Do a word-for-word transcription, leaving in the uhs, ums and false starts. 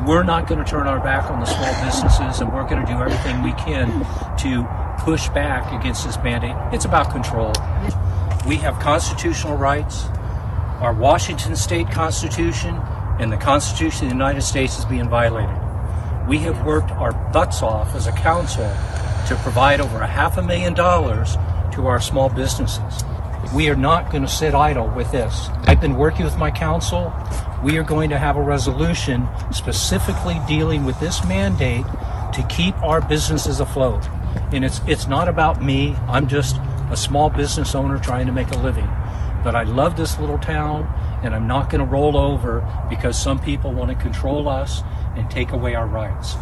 we're not going to turn our back on the small businesses, and we're going to do everything we can to push back against this mandate. It's about control. We have constitutional rights. Our Washington State Constitution and the Constitution of the United States is being violated. We have worked our butts off as a council to provide over a half a million dollars to our small businesses. We are not going to sit idle with this. I've been working with my council. We are going to have a resolution specifically dealing with this mandate to keep our businesses afloat. And it's it's not about me. I'm just a small business owner trying to make a living. But I love this little town, and I'm not going to roll over because some people want to control us and take away our rights.